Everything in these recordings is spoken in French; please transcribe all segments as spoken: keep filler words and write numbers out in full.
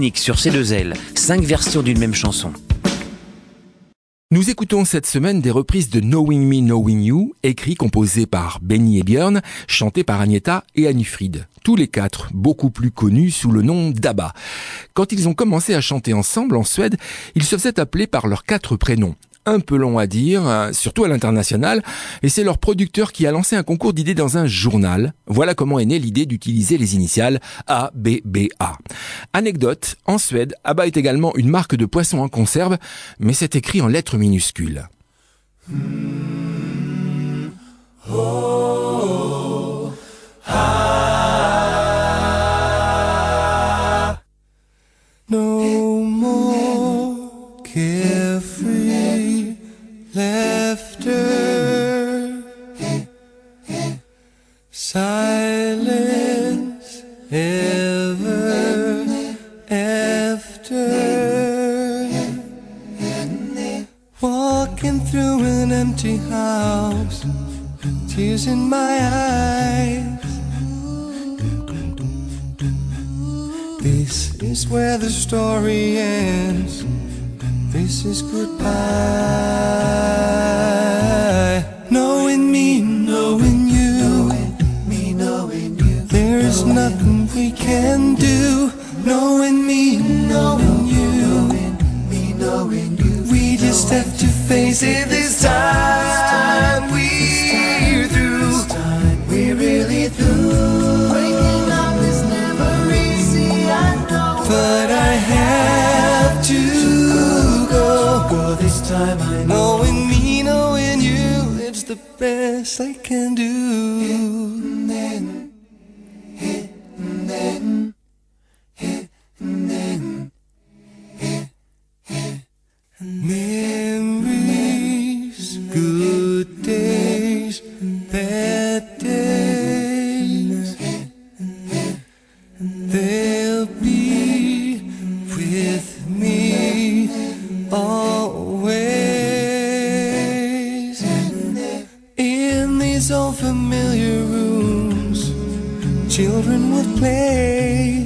unique sur C deux L, cinq versions d'une même chanson. Nous écoutons cette semaine des reprises de Knowing Me, Knowing You, écrits, composés par Benny et Björn, chantés par Agnetha et Anni-Frid. Tous les quatre, beaucoup plus connus sous le nom d'ABBA. Quand ils ont commencé à chanter ensemble en Suède, ils se faisaient appeler par leurs quatre prénoms. Un peu long à dire, surtout à l'international, et c'est leur producteur qui a lancé un concours d'idées dans un journal. Voilà comment est née l'idée d'utiliser les initiales A B B A. Anecdote, en Suède, ABBA est également une marque de poissons en conserve, mais c'est écrit en lettres minuscules. Mm. Oh. Ah. No more carefree laughter, silence ever after, walking through an empty house, tears in my eyes. This is where the story ends. This is goodbye. Knowing me, knowing you, knowing me, knowing you. There's nothing we can do. Knowing me, knowing you, knowing me, knowing you. We just have to face it this time. We're through. We're really through. Breaking up is never easy, I know. But I have to. This time I know. Knowing me, knowing you, it's the best I can do. And then, and then, and then, memories, good days, bad days, they'll be with me always. In these old familiar rooms, children would play.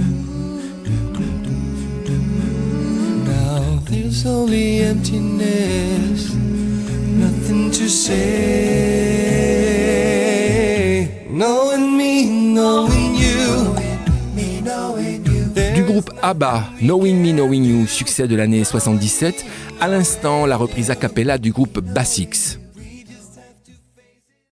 Now there's only emptiness, nothing to say. Knowing me, knowing you, me, knowing you. Du groupe ABBA, Knowing Me, Knowing You, succès de l'année soixante-dix-sept, à l'instant la reprise a cappella du groupe Basics.